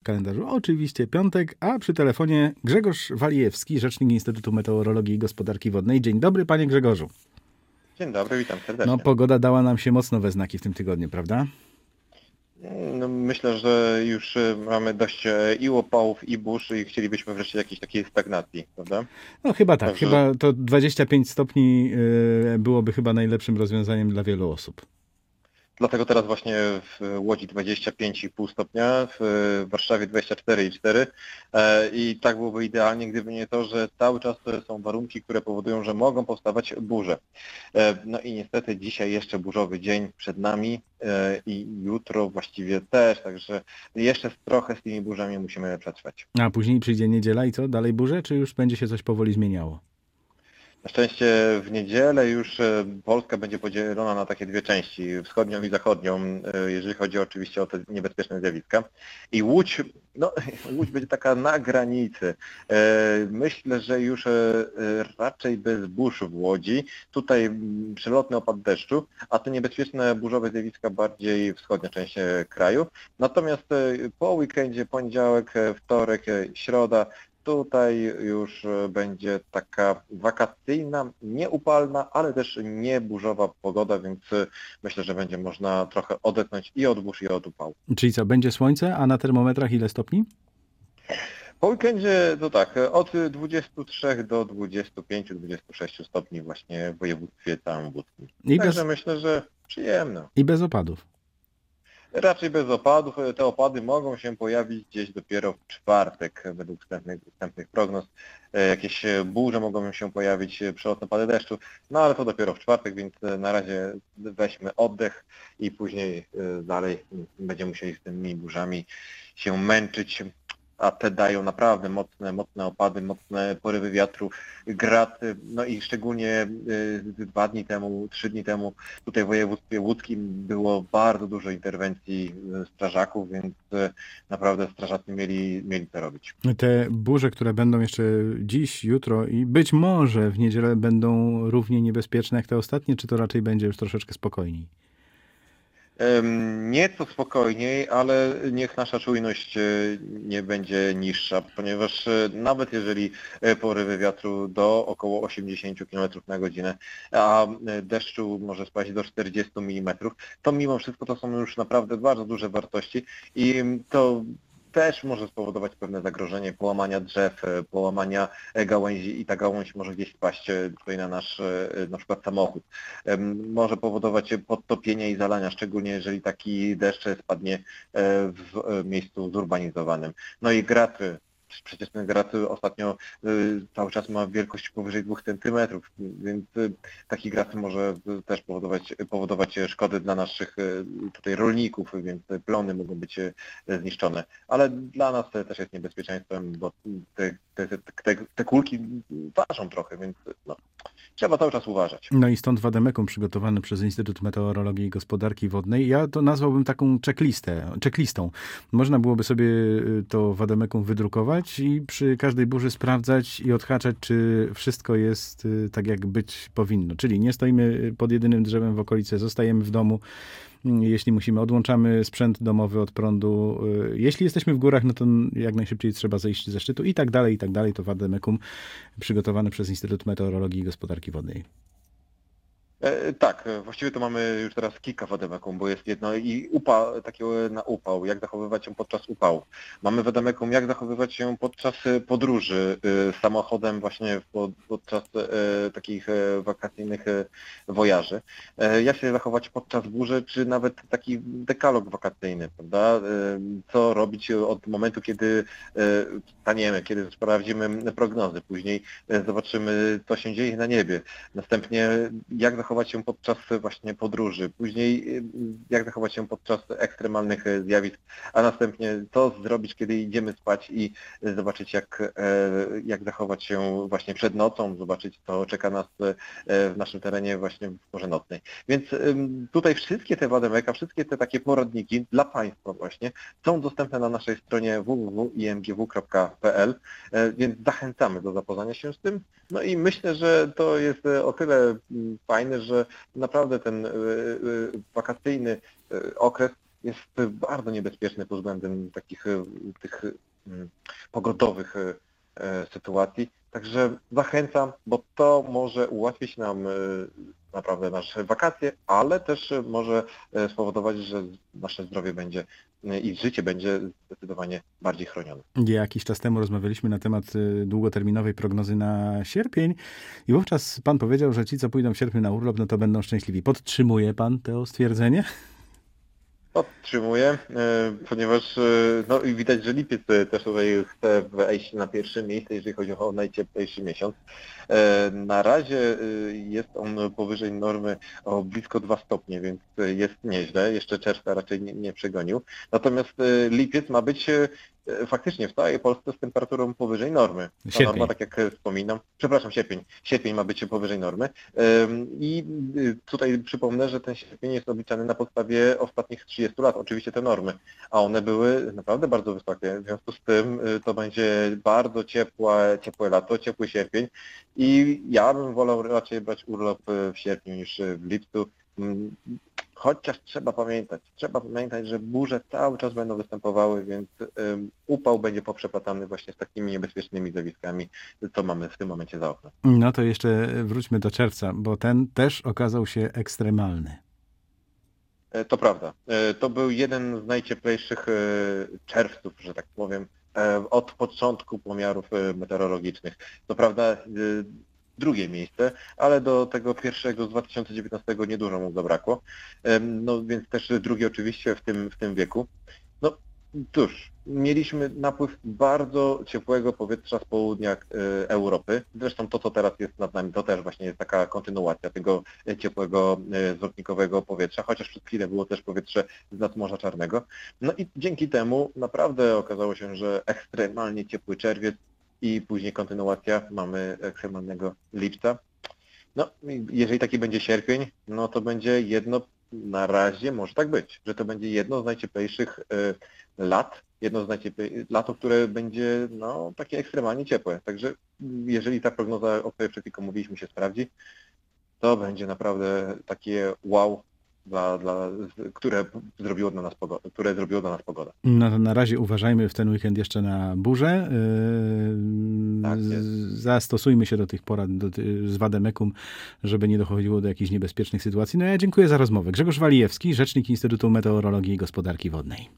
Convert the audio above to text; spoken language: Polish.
W kalendarzu oczywiście piątek, a przy telefonie Grzegorz Walijewski, rzecznik Instytutu Meteorologii i Gospodarki Wodnej. Dzień dobry, panie Grzegorzu. Dzień dobry, witam No, serdecznie. pogoda dała nam się mocno we znaki w tym tygodniu, prawda? No, myślę, że już mamy dość i upałów, i burz i chcielibyśmy wreszcie jakiejś takiej stagnacji, prawda? No chyba tak, Także chyba to 25 stopni byłoby chyba najlepszym rozwiązaniem dla wielu osób. dlatego teraz właśnie w Łodzi 25,5 stopnia, w Warszawie 24,4 i tak byłoby idealnie, gdyby nie to, że cały czas są warunki, które powodują, że mogą powstawać burze. No i niestety dzisiaj jeszcze burzowy dzień przed nami i jutro właściwie też, także jeszcze trochę z tymi burzami musimy przetrwać. A później przyjdzie niedziela i co? Dalej burze, czy już będzie się coś powoli zmieniało? Na szczęście w niedzielę już Polska będzie podzielona na takie dwie części, wschodnią i zachodnią, jeżeli chodzi oczywiście o te niebezpieczne zjawiska. I Łódź, no Łódź będzie taka na granicy. Myślę, że już raczej bez burz w Łodzi. Tutaj przelotny opad deszczu, a te niebezpieczne burzowe zjawiska bardziej wschodnia część kraju. Natomiast po weekendzie, poniedziałek, wtorek, środa, tutaj już będzie taka wakacyjna, nieupalna, ale też nieburzowa pogoda, więc myślę, że będzie można trochę odetchnąć i od burz, i od upału. Czyli co, będzie słońce, a na termometrach ile stopni? Po weekendzie to tak, od 23 do 25-26 stopni właśnie w województwie całym łódzkim. I Także bez, myślę, że przyjemne. i bez opadów. Raczej bez opadów. Te opady mogą się pojawić gdzieś dopiero w czwartek według wstępnych prognoz. Jakieś burze mogą się pojawić, przelotne opady deszczu, no ale to dopiero w czwartek, więc na razie weźmy oddech i później dalej będziemy musieli z tymi burzami się męczyć. A te dają naprawdę mocne opady, mocne porywy wiatru, grad, no i szczególnie 2 dni temu, 3 dni temu tutaj w województwie łódzkim było bardzo dużo interwencji strażaków, więc naprawdę strażacy mieli to robić. Te burze, które będą jeszcze dziś, jutro i być może w niedzielę będą równie niebezpieczne jak te ostatnie, czy to raczej będzie już troszeczkę spokojniej? Nieco spokojniej, ale niech nasza czujność nie będzie niższa, ponieważ nawet jeżeli porywy wiatru do około 80 km na godzinę, a deszczu może spaść do 40 mm, to mimo wszystko to są już naprawdę bardzo duże wartości i to też może spowodować pewne zagrożenie połamania drzew, połamania gałęzi i ta gałąź może gdzieś spaść tutaj na nasz na przykład samochód. Może powodować podtopienia i zalania, szczególnie jeżeli taki deszcz spadnie w miejscu zurbanizowanym. No i graty. Przecież ten grat ostatnio cały czas ma wielkość powyżej 2 cm, więc taki grat może też powodować szkody dla naszych tutaj rolników, więc plony mogą być zniszczone. Ale dla nas też jest niebezpieczeństwem, bo te kulki ważą trochę, więc no, trzeba cały czas uważać. No i stąd wademekum przygotowany przez Instytut Meteorologii i Gospodarki Wodnej. Ja to nazwałbym taką checklistą. Można byłoby sobie to wademekum wydrukować i przy każdej burzy sprawdzać i odhaczać, czy wszystko jest tak, jak być powinno. Czyli nie stoimy pod jedynym drzewem w okolicy, zostajemy w domu. Jeśli musimy, odłączamy sprzęt domowy od prądu. Jeśli jesteśmy w górach, no to jak najszybciej trzeba zejść ze szczytu i tak dalej, i tak dalej. To wademekum przygotowane przez Instytut Meteorologii i Gospodarki Wodnej. Tak, właściwie to mamy już teraz kilka wademekum, bo jest jedno i takiego na upał, jak zachowywać się podczas upału. Mamy wademekum, jak zachowywać się podczas podróży samochodem właśnie podczas takich wakacyjnych wojaży. Jak się zachować podczas burzy, czy nawet taki dekalog wakacyjny, prawda? Co robić od momentu, kiedy staniemy, kiedy sprawdzimy prognozy, później zobaczymy, co się dzieje na niebie. Następnie jak zachować się podczas właśnie podróży, później jak zachować się podczas ekstremalnych zjawisk, a następnie co zrobić, kiedy idziemy spać i zobaczyć jak zachować się właśnie przed nocą, zobaczyć co czeka nas w naszym terenie właśnie w porze nocnej. Więc tutaj wszystkie te wademeka, wszystkie te takie poradniki dla Państwa właśnie są dostępne na naszej stronie www.imgw.pl, więc zachęcamy do zapoznania się z tym. No i myślę, że to jest o tyle fajne, że naprawdę ten wakacyjny okres jest bardzo niebezpieczny pod względem takich tych pogodowych sytuacji. Także zachęcam, bo to może ułatwić nam naprawdę nasze wakacje, ale też może spowodować, że nasze zdrowie będzie i życie będzie zdecydowanie bardziej chronione. Jakiś czas temu rozmawialiśmy na temat długoterminowej prognozy na sierpień i wówczas pan powiedział, że ci, co pójdą w sierpniu na urlop, no to będą szczęśliwi. Podtrzymuje pan to stwierdzenie? Podtrzymuję, ponieważ no i widać, że lipiec też tutaj chce wejść na pierwsze miejsce, jeżeli chodzi o najcieplejszy miesiąc. Na razie jest on powyżej normy o blisko 2 stopnie, więc jest nieźle. Jeszcze czerwca raczej nie przegonił. Natomiast lipiec ma być faktycznie w całej Polsce z temperaturą powyżej normy. Ta norma, tak jak wspominam, przepraszam, sierpień. Sierpień ma być powyżej normy. I tutaj przypomnę, że ten sierpień jest obliczany na podstawie ostatnich 30 lat, oczywiście te normy, a one były naprawdę bardzo wysokie. W związku z tym to będzie bardzo ciepłe lato, ciepły sierpień i ja bym wolał raczej brać urlop w sierpniu niż w lipcu. Chociaż trzeba pamiętać, że burze cały czas będą występowały, więc upał będzie poprzeplatany właśnie z takimi niebezpiecznymi zjawiskami, co mamy w tym momencie za oknem. No to jeszcze wróćmy do czerwca, bo ten też okazał się ekstremalny. To prawda. To był jeden z najcieplejszych czerwców, że tak powiem, od początku pomiarów meteorologicznych. To prawda drugie miejsce, ale do tego pierwszego z 2019 niedużo mu zabrakło. No więc też drugie oczywiście w tym wieku. No cóż, mieliśmy napływ bardzo ciepłego powietrza z południa Europy. Zresztą to, co teraz jest nad nami, to też właśnie jest taka kontynuacja tego ciepłego, zwrotnikowego powietrza, chociaż przez chwilę było też powietrze z nad Morza Czarnego. No i dzięki temu naprawdę okazało się, że ekstremalnie ciepły czerwiec i później kontynuacja, mamy ekstremalnego lipca. No, jeżeli taki będzie sierpień, no to będzie na razie może tak być, że to będzie jedno z najcieplejszych lat, latów, które będzie no, takie ekstremalnie ciepłe. Także jeżeli ta prognoza, o której przed chwilą mówiliśmy, się sprawdzi, to będzie naprawdę takie wow, które zrobiło dla nas pogoda. No to na razie uważajmy w ten weekend jeszcze na burzę. Tak jest. Zastosujmy się do tych porad z Wademekum, żeby nie dochodziło do jakichś niebezpiecznych sytuacji. No ja dziękuję za rozmowę. Grzegorz Walijewski, rzecznik Instytutu Meteorologii i Gospodarki Wodnej.